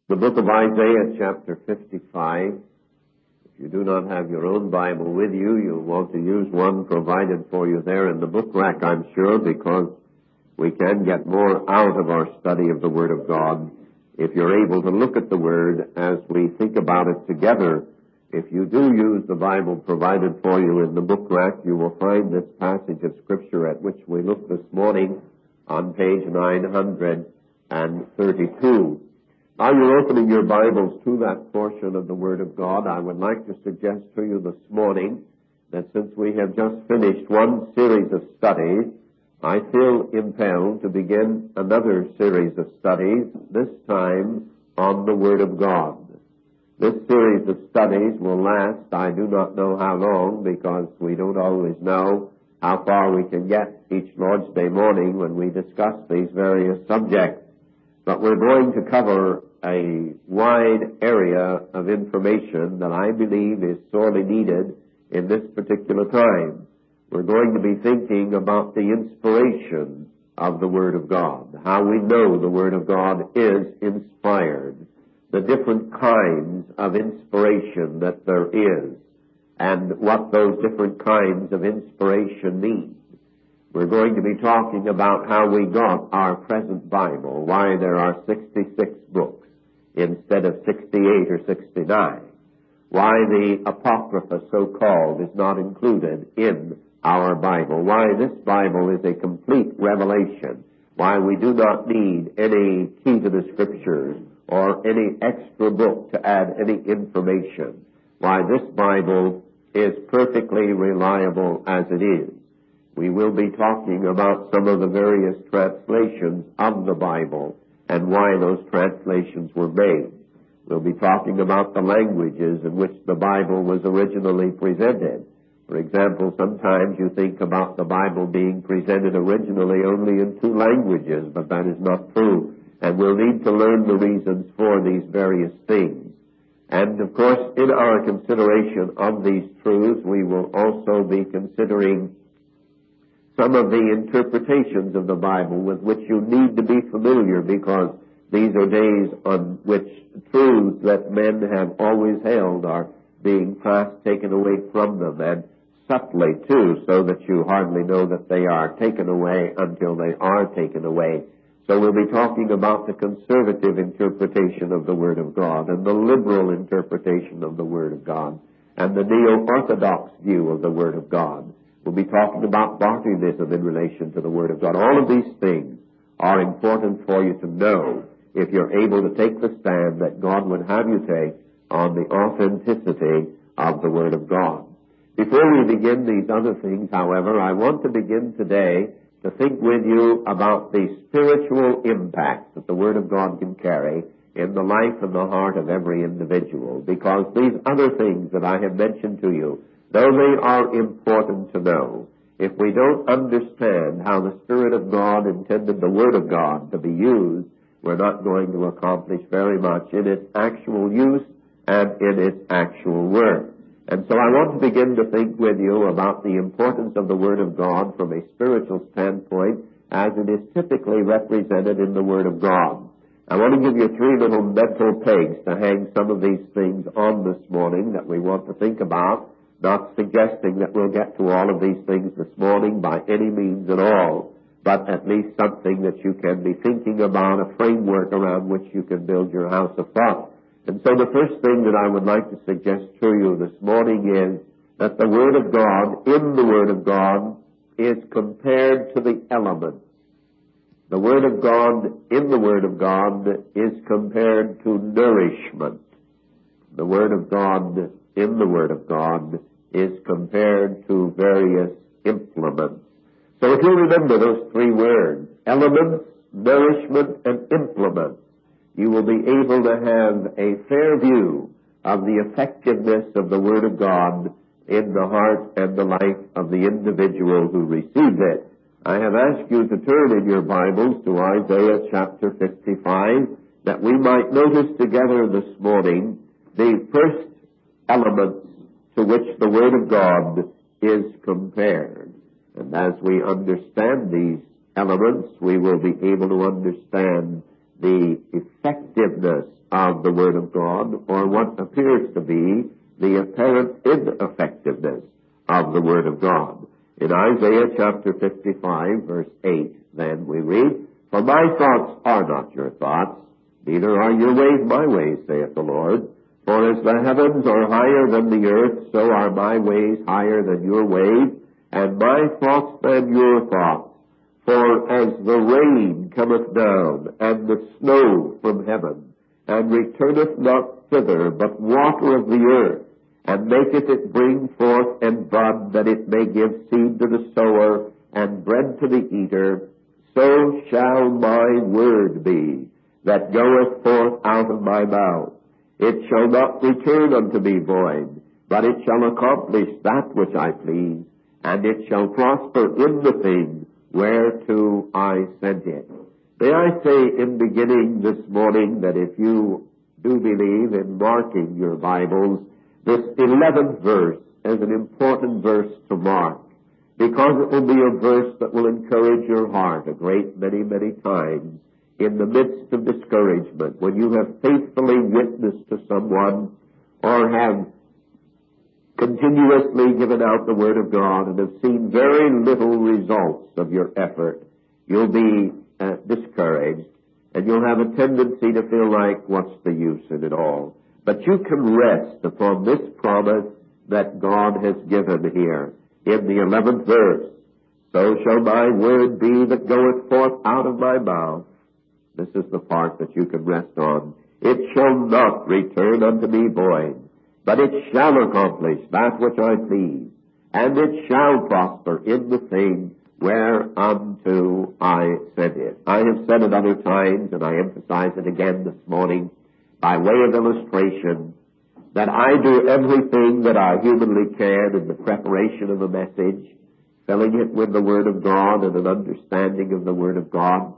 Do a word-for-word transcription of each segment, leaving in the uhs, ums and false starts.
The book of Isaiah, chapter fifty-five. If you do not have your own Bible with you, you'll want to use one provided for you there in the book rack, I'm sure, because we can get more out of our study of the Word of God if you're able to look at the Word as we think about it together. If you do use the Bible provided for you in the book rack, you will find this passage of Scripture at which we looked this morning on page nine hundred thirty-two. While you're opening your Bibles to that portion of the Word of God, I would like to suggest to you this morning that since we have just finished one series of studies, I feel impelled to begin another series of studies, this time on the Word of God. This series of studies will last, I do not know how long, because we don't always know how far we can get each Lord's Day morning when we discuss these various subjects. But we're going to cover a wide area of information that I believe is sorely needed in this particular time. We're going to be thinking about the inspiration of the Word of God, how we know the Word of God is inspired, the different kinds of inspiration that there is, and what those different kinds of inspiration mean. We're going to be talking about how we got our present Bible, why there are sixty-six books instead of sixty-eight or sixty-nine, why the Apocrypha, so-called, is not included in our Bible, why this Bible is a complete revelation, why we do not need any key to the Scriptures or any extra book to add any information, why this Bible is perfectly reliable as it is. We will be talking about some of the various translations of the Bible and why those translations were made. We'll be talking about the languages in which the Bible was originally presented. For example, sometimes you think about the Bible being presented originally only in two languages, but that is not true. And we'll need to learn the reasons for these various things. And of course, in our consideration of these truths, we will also be considering some of the interpretations of the Bible with which you need to be familiar, because these are days on which truths that men have always held are being fast taken away from them, and subtly too, so that you hardly know that they are taken away until they are taken away. So we'll be talking about the conservative interpretation of the Word of God and the liberal interpretation of the Word of God and the neo-orthodox view of the Word of God. We'll be talking about Barthianism in relation to the Word of God. All of these things are important for you to know if you're able to take the stand that God would have you take on the authenticity of the Word of God. Before we begin these other things, however, I want to begin today to think with you about the spiritual impact that the Word of God can carry in the life and the heart of every individual, because these other things that I have mentioned to you, though they are important to know, if we don't understand how the Spirit of God intended the Word of God to be used, we're not going to accomplish very much in its actual use and in its actual work. And so I want to begin to think with you about the importance of the Word of God from a spiritual standpoint as it is typically represented in the Word of God. I want to give you three little mental pegs to hang some of these things on this morning that we want to think about, not suggesting that we'll get to all of these things this morning by any means at all, but at least something that you can be thinking about, a framework around which you can build your house of thought. And so the first thing that I would like to suggest to you this morning is that the Word of God, in the Word of God, is compared to the elements. The Word of God, in the Word of God, is compared to nourishment. The Word of God, in the Word of God, is compared to various implements. So if you remember those three words, elements, nourishment, and implements, you will be able to have a fair view of the effectiveness of the Word of God in the heart and the life of the individual who receives it. I have asked you to turn in your Bibles to Isaiah chapter fifty-five, that we might notice together this morning the first elements to which the Word of God is compared. And as we understand these elements, we will be able to understand the effectiveness of the Word of God, or what appears to be the apparent ineffectiveness of the Word of God. In Isaiah chapter fifty-five, verse eight, then we read, "For my thoughts are not your thoughts, neither are your ways my ways, saith the Lord. For as the heavens are higher than the earth, so are my ways higher than your ways, and my thoughts than your thoughts. For as the rain cometh down, and the snow from heaven, and returneth not thither, but watereth the earth, and maketh it bring forth and bud, that it may give seed to the sower, and bread to the eater, so shall my word be, that goeth forth out of my mouth. It shall not return unto me void, but it shall accomplish that which I please, and it shall prosper in the thing whereto I sent it." May I say in beginning this morning that if you do believe in marking your Bibles, this eleventh verse is an important verse to mark, because it will be a verse that will encourage your heart a great many, many times in the midst of discouragement, when you have faithfully witnessed to someone or have continuously given out the Word of God and have seen very little results of your effort. You'll be uh, discouraged, and you'll have a tendency to feel like, what's the use in it all? But you can rest upon this promise that God has given here in the eleventh verse. "So shall my word be that goeth forth out of my mouth." This is the part that you can rest on. "It shall not return unto me void, but it shall accomplish that which I please, and it shall prosper in the thing whereunto I sent it." I have said it other times, and I emphasize it again this morning, by way of illustration, that I do everything that I humanly can in the preparation of a message, filling it with the Word of God and an understanding of the Word of God.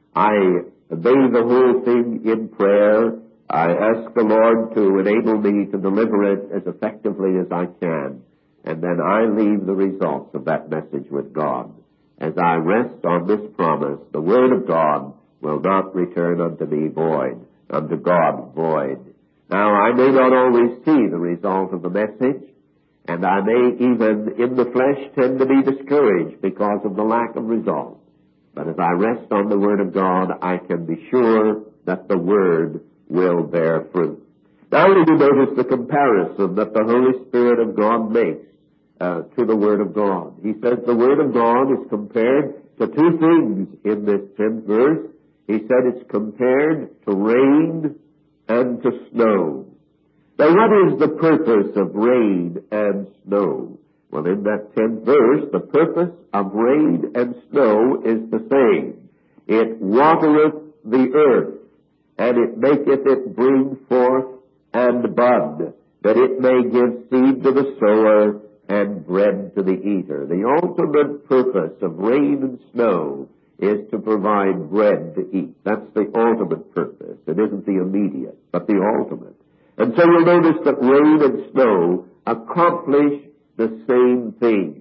I obey the whole thing in prayer. I ask the Lord to enable me to deliver it as effectively as I can, and then I leave the results of that message with God. As I rest on this promise, the Word of God will not return unto me void, unto God void. Now, I may not always see the result of the message, and I may even in the flesh tend to be discouraged because of the lack of result. But as I rest on the Word of God, I can be sure that the Word will bear fruit. Now, you notice the comparison that the Holy Spirit of God makes uh, to the Word of God. He says the Word of God is compared to two things in this tenth verse. He said it's compared to rain and to snow. Now, what is the purpose of rain and snow? Well, in that tenth verse, the purpose of rain and snow is the same. It watereth the earth, and it maketh it bring forth and bud, that it may give seed to the sower and bread to the eater. The ultimate purpose of rain and snow is to provide bread to eat. That's the ultimate purpose. It isn't the immediate, but the ultimate. And so you'll notice that rain and snow accomplish the same thing.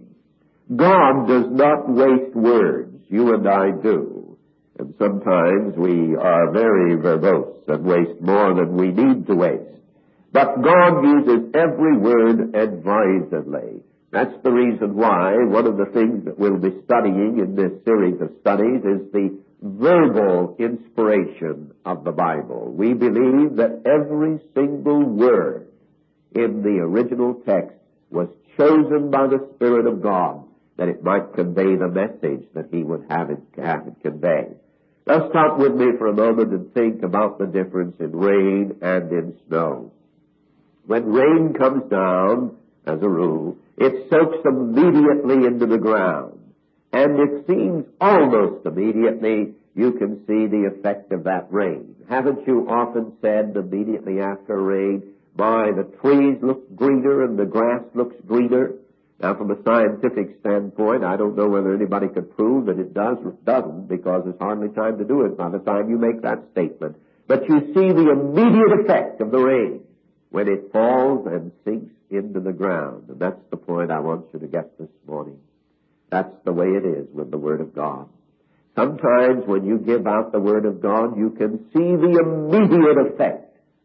God does not waste words. You and I do. And sometimes we are very verbose and waste more than we need to waste. But God uses every word advisedly. That's the reason why one of the things that we'll be studying in this series of studies is the verbal inspiration of the Bible. We believe that every single word in the original text was chosen by the Spirit of God that it might convey the message that He would have it, have it convey. Now stop with me for a moment and think about the difference in rain and in snow. When rain comes down, as a rule, it soaks immediately into the ground. And it seems almost immediately you can see the effect of that rain. Haven't you often said immediately after rain, "My, the trees look greener and the grass looks greener"? Now, from a scientific standpoint, I don't know whether anybody could prove that it does or doesn't, because there's hardly time to do it by the time you make that statement. But you see the immediate effect of the rain when it falls and sinks into the ground. And that's the point I want you to get this morning. That's the way it is with the Word of God. Sometimes when you give out the Word of God, you can see the immediate effect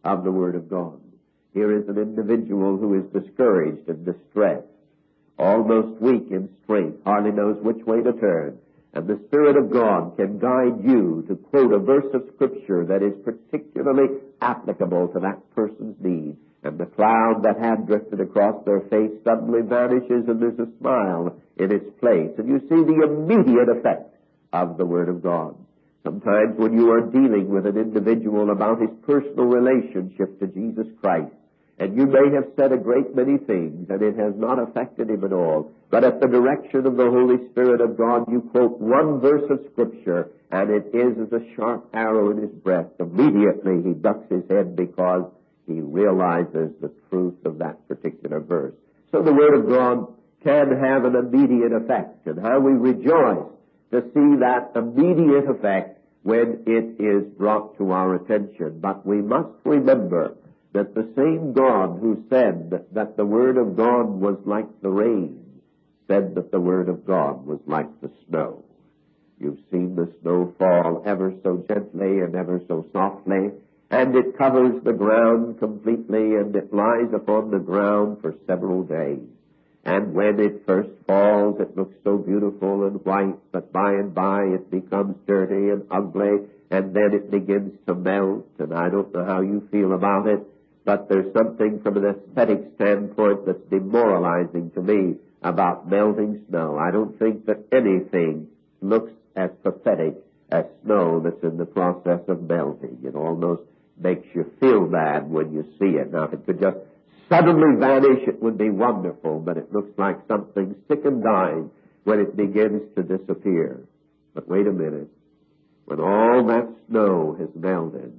of the Word of God. Here is an individual who is discouraged and distressed, almost weak in strength, hardly knows which way to turn. And the Spirit of God can guide you to quote a verse of Scripture that is particularly applicable to that person's need. And the cloud that had drifted across their face suddenly vanishes, and there's a smile in its place. And you see the immediate effect of the Word of God. Sometimes when you are dealing with an individual about his personal relationship to Jesus Christ, and you may have said a great many things, and it has not affected him at all, but at the direction of the Holy Spirit of God, you quote one verse of Scripture, and it is as a sharp arrow in his breast. Immediately he ducks his head because he realizes the truth of that particular verse. So the Word of God can have an immediate effect, and how we rejoice to see that immediate effect when it is brought to our attention. But we must remember that the same God who said that the Word of God was like the rain said that the Word of God was like the snow. You've seen the snow fall ever so gently and ever so softly, and it covers the ground completely, and it lies upon the ground for several days. And when it first falls, it looks so beautiful and white, but by and by it becomes dirty and ugly, and then it begins to melt, and I don't know how you feel about it, but there's something from an aesthetic standpoint that's demoralizing to me about melting snow. I don't think that anything looks as pathetic as snow that's in the process of melting. It almost makes you feel bad when you see it. Now, if it could just suddenly vanish, it would be wonderful, but it looks like something sick and dying when it begins to disappear. But wait a minute. When all that snow has melted,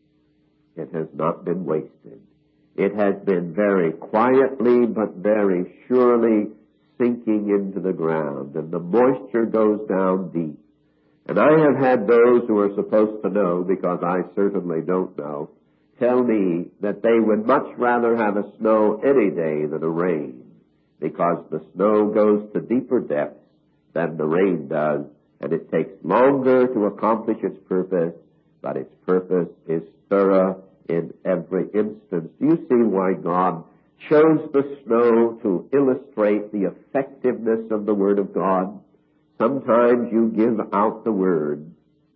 it has not been wasted. It has been very quietly but very surely sinking into the ground, and the moisture goes down deep. And I have had those who are supposed to know, because I certainly don't know, tell me that they would much rather have a snow any day than a rain, because the snow goes to deeper depths than the rain does, and it takes longer to accomplish its purpose, but its purpose is thorough in every instance. Do you see why God chose the snow to illustrate the effectiveness of the Word of God? Sometimes you give out the Word,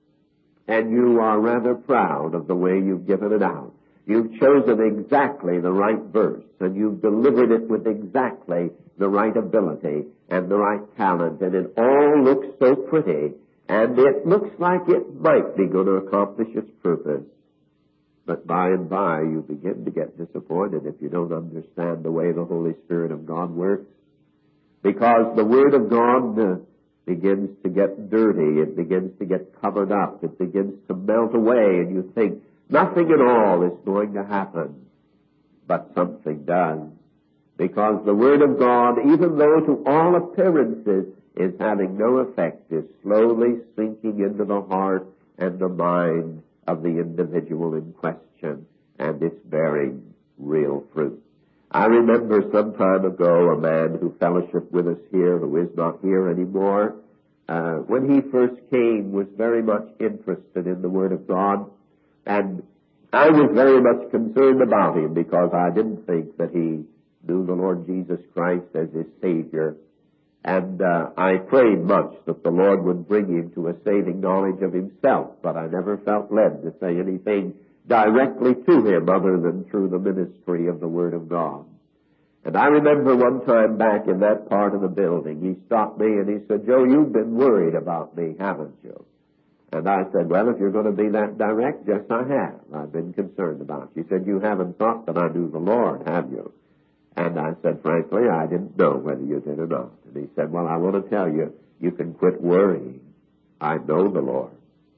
and you are rather proud of the way you've given it out. You've chosen exactly the right verse, and you've delivered it with exactly the right ability and the right talent, and it all looks so pretty, and it looks like it might be going to accomplish its purpose. But by and by, you begin to get disappointed if you don't understand the way the Holy Spirit of God works, because the Word of God uh, begins to get dirty, it begins to get covered up, it begins to melt away, and you think nothing at all is going to happen. But something does, because the Word of God, even though to all appearances is having no effect, is slowly sinking into the heart and the mind of the individual in question, and it's bearing real fruit. I remember some time ago a man who fellowshiped with us here, who is not here anymore, uh, when he first came was very much interested in the Word of God, and I was very much concerned about him because I didn't think that he knew the Lord Jesus Christ as his Savior. And uh, I prayed much that the Lord would bring him to a saving knowledge of himself, but I never felt led to say anything directly to him other than through the ministry of the Word of God. And I remember one time back in that part of the building, he stopped me and he said, "Joe, you've been worried about me, haven't you?" And I said, "Well, if you're going to be that direct, yes, I have. I've been concerned about you." He said, "You haven't thought that I knew the Lord, have you?" And I said, "Frankly, I didn't know whether you did or not." And he said, "Well, I want to tell you, you can quit worrying. I know the Lord.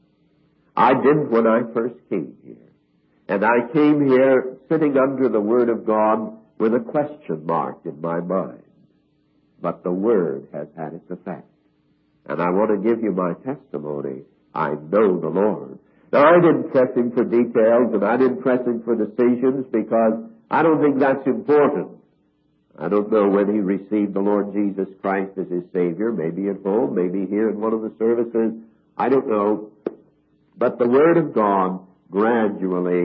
I didn't when I first came here. And I came here sitting under the Word of God with a question mark in my mind. But the Word has had its effect. And I want to give you my testimony. I know the Lord." Now, I didn't press him for details, and I didn't press him for decisions, because I don't think that's important. I don't know when he received the Lord Jesus Christ as his Savior, maybe at home, maybe here in one of the services. I don't know. But the Word of God gradually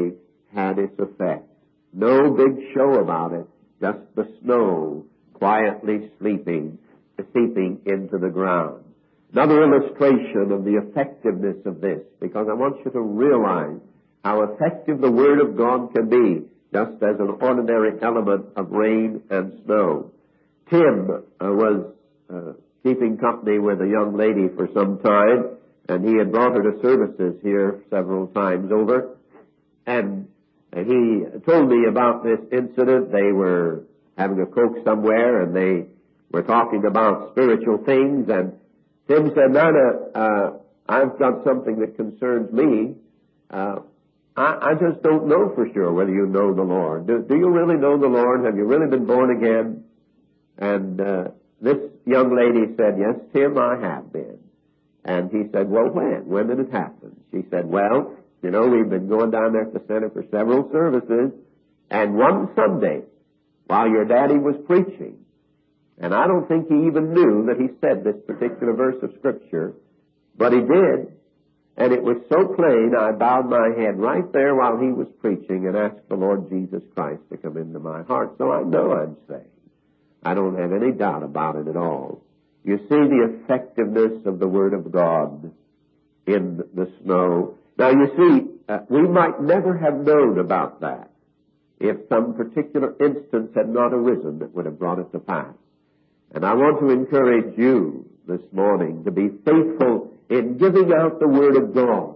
had its effect. No big show about it, just the snow quietly sleeping, seeping into the ground. Another illustration of the effectiveness of this, because I want you to realize how effective the Word of God can be, just as an ordinary element of rain and snow. Tim uh, was uh, keeping company with a young lady for some time, and he had brought her to services here several times over. And he told me about this incident. They were having a Coke somewhere, and they were talking about spiritual things, and Tim said, Nana, uh, I've got something that concerns me. Uh, I, I just don't know for sure whether you know the Lord. Do, do you really know the Lord? Have you really been born again? And uh, this young lady said, yes, Tim, I have been. And he said, well, when? When did it happen? She said, well, you know, we've been going down there at the center for several services, and one Sunday, while your daddy was preaching, and I don't think he even knew that he said this particular verse of Scripture, but he did, and it was so plain, I bowed my head right there while he was preaching and asked the Lord Jesus Christ to come into my heart. So I know I'm saved. I don't have any doubt about it at all. You see the effectiveness of the Word of God in the snow. Now, you see, uh, we might never have known about that if some particular instance had not arisen that would have brought it to pass. And I want to encourage you this morning to be faithful in giving out the Word of God.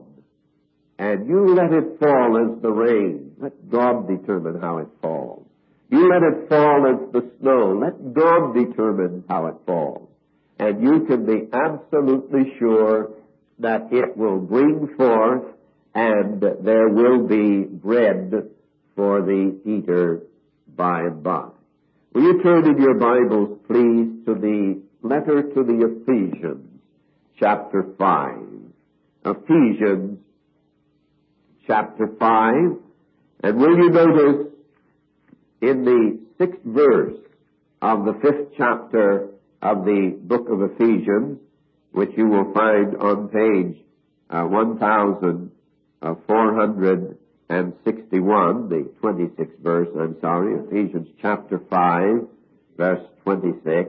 And you let it fall as the rain. Let God determine how it falls. You let it fall as the snow. Let God determine how it falls. And you can be absolutely sure that it will bring forth and there will be bread for the eater by and by. Will you turn in your Bibles, please, to the letter to the Ephesians, chapter five. Ephesians, chapter five. And will you notice in the sixth verse of the fifth chapter of the book of Ephesians, which you will find on page uh, one thousand four hundred sixty-one, the twenty-sixth verse, I'm sorry, Ephesians chapter five, verse twenty-six.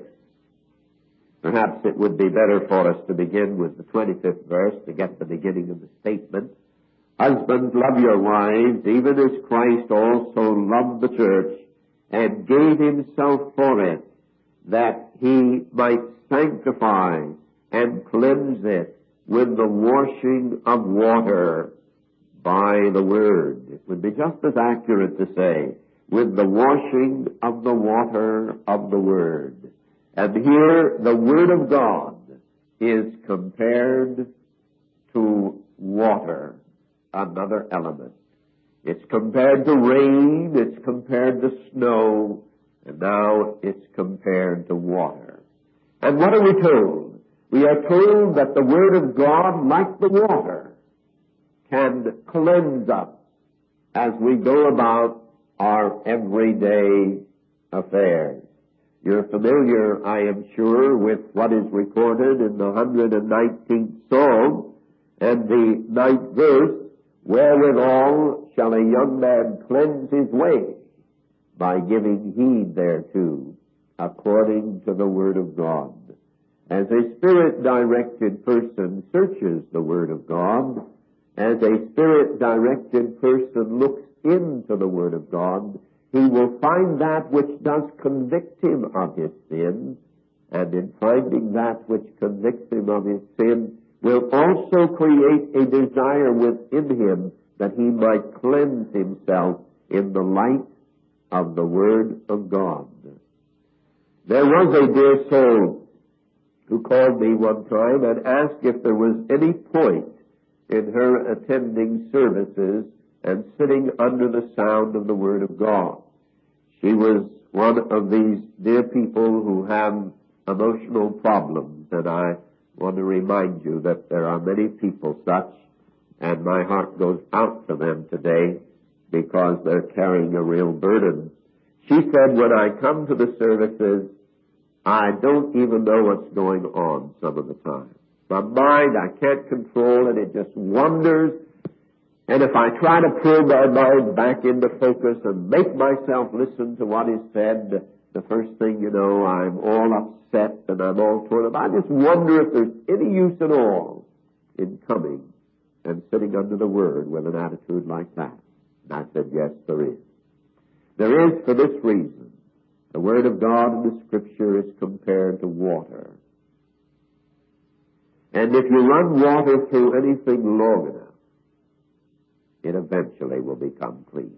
Perhaps it would be better for us to begin with the twenty-fifth verse to get the beginning of the statement. Husbands, love your wives, even as Christ also loved the church and gave himself for it, that he might sanctify and cleanse it with the washing of water by the Word. It would be just as accurate to say, with the washing of the water of the Word. And here, the Word of God is compared to water, another element. It's compared to rain, it's compared to snow, and now it's compared to water. And what are we told? We are told that the Word of God, like the water, can cleanse us as we go about our everyday affairs. You're familiar, I am sure, with what is recorded in the one hundred nineteenth Psalm and the ninth verse, wherewithal shall a young man cleanse his way by giving heed thereto, according to the Word of God. As a Spirit-directed person searches the Word of God, as a Spirit-directed person looks into the Word of God, he will find that which does convict him of his sin, and in finding that which convicts him of his sin, will also create a desire within him that he might cleanse himself in the light of the Word of God. There was a dear soul who called me one time and asked if there was any point in her attending services and sitting under the sound of the Word of God. She was one of these dear people who have emotional problems, and I want to remind you that there are many people such, and my heart goes out to them today because they're carrying a real burden. She said, when I come to the services, I don't even know what's going on some of the time. My mind, I can't control it. It just wanders, And if I try to pull my mind back into focus and make myself listen to what is said, the first thing you know, I'm all upset and I'm all torn up. I just wonder if there's any use at all in coming and sitting under the Word with an attitude like that. And I said, yes, there is. There is for this reason. The Word of God in the Scripture is compared to water. And if you run water through anything long enough, it eventually will become clean.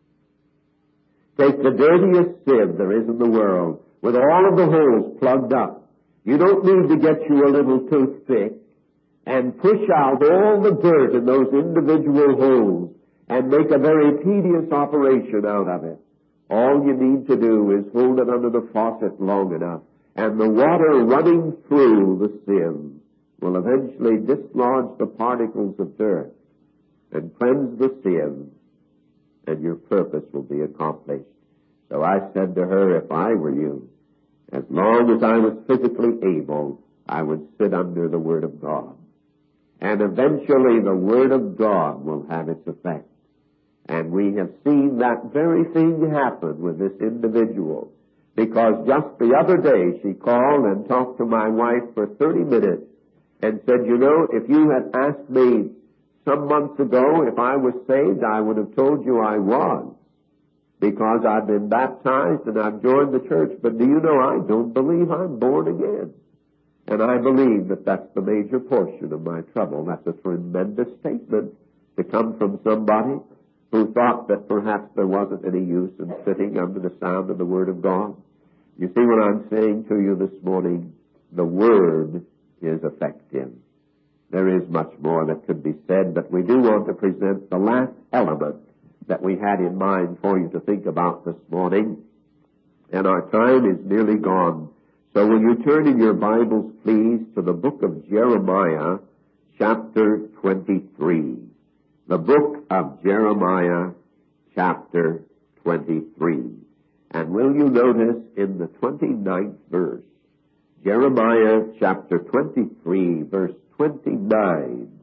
Take the dirtiest sieve there is in the world, with all of the holes plugged up. You don't need to get you a little toothpick and push out all the dirt in those individual holes and make a very tedious operation out of it. All you need to do is hold it under the faucet long enough, and the water running through the sieve will eventually dislodge the particles of dirt and cleanse the sieve, and your purpose will be accomplished. So I said to her, if I were you, as long as I was physically able, I would sit under the Word of God. And eventually the Word of God will have its effect. And we have seen that very thing happen with this individual. Because just the other day she called and talked to my wife for thirty minutes and said, you know, if you had asked me some months ago if I was saved, I would have told you I was. Because I've been baptized and I've joined the church. But do you know, I don't believe I'm born again. And I believe that that's the major portion of my trouble. That's a tremendous statement to come from somebody who thought that perhaps there wasn't any use in sitting under the sound of the Word of God. You see what I'm saying to you this morning? The Word is effective. There is much more that could be said, but we do want to present the last element that we had in mind for you to think about this morning. And our time is nearly gone. So will you turn in your Bibles, please, to the book of Jeremiah, chapter twenty-three. The book of Jeremiah, chapter twenty-three. And will you notice in the twenty-ninth verse, Jeremiah chapter twenty-three, verse twenty-nine.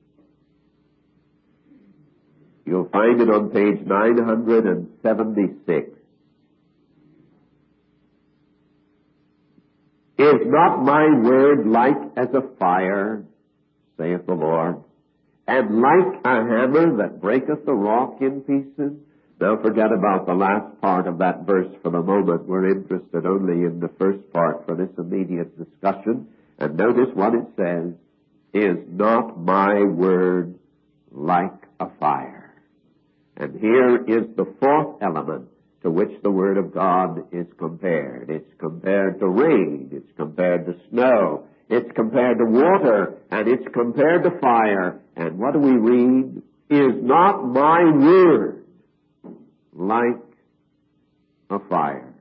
You'll find it on page nine hundred seventy-six. Is not my word like as a fire, saith the Lord, and like a hammer that breaketh the rock in pieces? Don't forget about the last part of that verse for the moment. We're interested only in the first part for this immediate discussion. And notice what it says, is not my word like a fire? And here is the fourth element to which the Word of God is compared. It's compared to rain, it's compared to snow, it's compared to water, and it's compared to fire. And what do we read? Is not my word like a fire?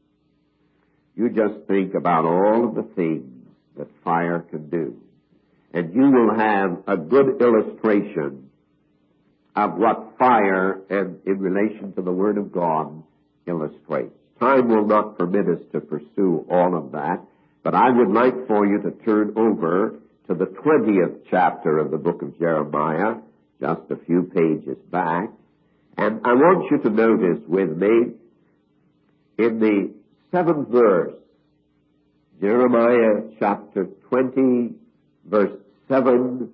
You just think about all of the things that fire can do, and you will have a good illustration of what fire, and in relation to the Word of God, illustrates. Time will not permit us to pursue all of that, but I would like for you to turn over to the twentieth chapter of the book of Jeremiah, just a few pages back, and I want you to notice with me in the seventh verse, Jeremiah chapter twenty, verse seven,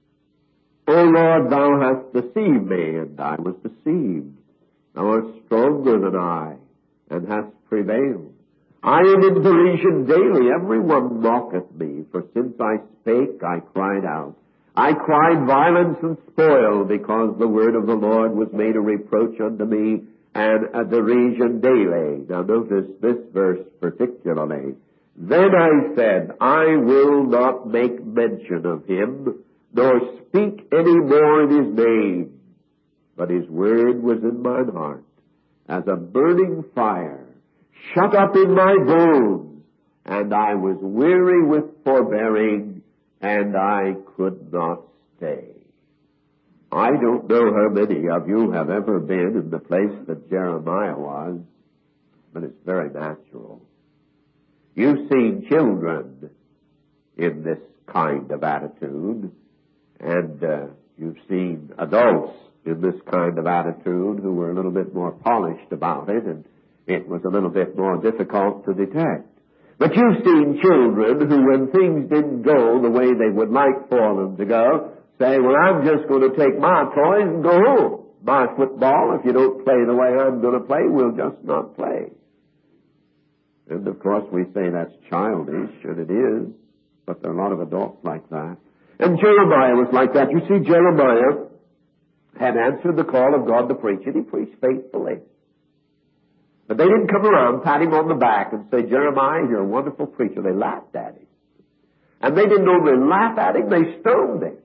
O Lord, thou hast deceived me, and I was deceived. Thou art stronger than I, and hast prevailed. I am in derision daily, every one mocketh me, for since I spake, I cried out. I cried violence and spoil, because the word of the Lord was made a reproach unto me, and a derision daily. Now notice this verse particularly. Then I said, I will not make mention of him, nor speak any more in his name. But his word was in mine heart, as a burning fire, shut up in my bones, and I was weary with forbearing, and I could not stay. I don't know how many of you have ever been in the place that Jeremiah was, but it's very natural. You've seen children in this kind of attitude, and uh, You've seen adults in this kind of attitude who were a little bit more polished about it, and it was a little bit more difficult to detect. But you've seen children who, when things didn't go the way they would like for them to go, say, well, I'm just going to take my toys and go home. My football, if you don't play the way I'm going to play, we'll just not play. And of course we say that's childish, and it is, but there are a lot of adults like that. And Jeremiah was like that. You see, Jeremiah had answered the call of God to preach, and he preached faithfully. But they didn't come around, pat him on the back and say, Jeremiah, you're a wonderful preacher. They laughed at him. And they didn't only laugh at him, they stoned him.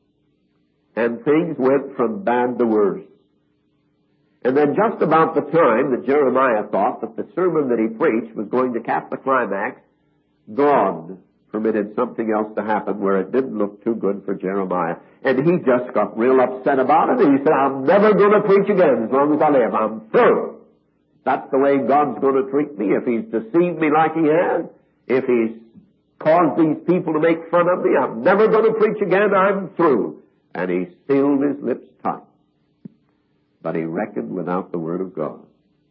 And things went from bad to worse. And then just about the time that Jeremiah thought that the sermon that he preached was going to cap the climax, God permitted something else to happen where it didn't look too good for Jeremiah. And he just got real upset about it, and he said, I'm never going to preach again as long as I live. I'm through. That's the way God's going to treat me. If he's deceived me like he has, if he's caused these people to make fun of me, I'm never going to preach again. I'm through. And he sealed his lips tight. But he reckoned without the Word of God.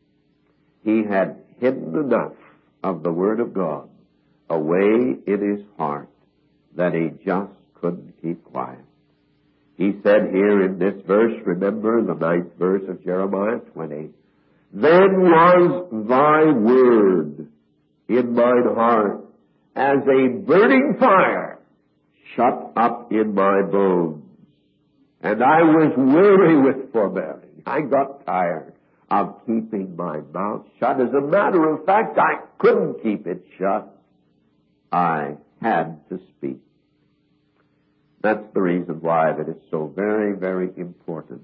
He had hidden enough of the Word of God away in his heart that he just couldn't keep quiet. He said here in this verse, remember the ninth verse of Jeremiah twenty, then was thy word in mine heart as a burning fire shut up in my bones. And I was weary with forbearing. I got tired of keeping my mouth shut. As a matter of fact, I couldn't keep it shut. I had to speak. That's the reason why that it's so very, very important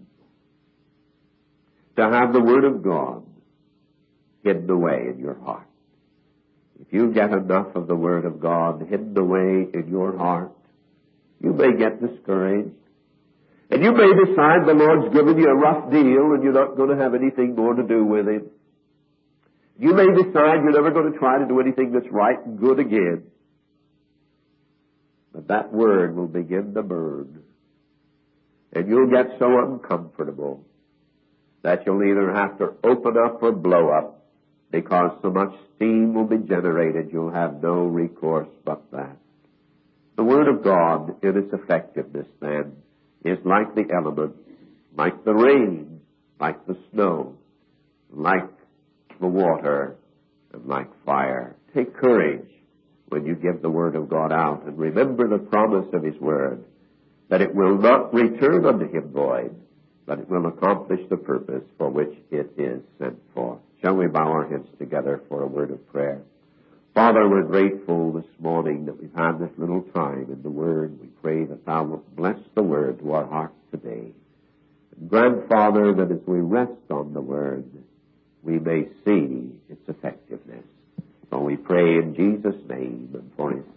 to have the Word of God hidden away in your heart. If you get enough of the Word of God hidden away in your heart, you may get discouraged. And you may decide the Lord's given you a rough deal and you're not going to have anything more to do with Him. You may decide you're never going to try to do anything that's right and good again. But that Word will begin to burn. And you'll get so uncomfortable that you'll either have to open up or blow up, because so much steam will be generated you'll have no recourse but that. The Word of God, in its effectiveness then, is like the elements, like the rain, like the snow, like the water, and like fire. Take courage when you give the Word of God out, and remember the promise of His Word, that it will not return unto Him void, but it will accomplish the purpose for which it is sent forth. Shall we bow our heads together for a word of prayer? Father, we're grateful this morning that we've had this little time in the Word. We pray that Thou wilt bless the Word to our hearts today. And grant, Father, that as we rest on the Word, we may see its effectiveness. So we pray in Jesus' name and for His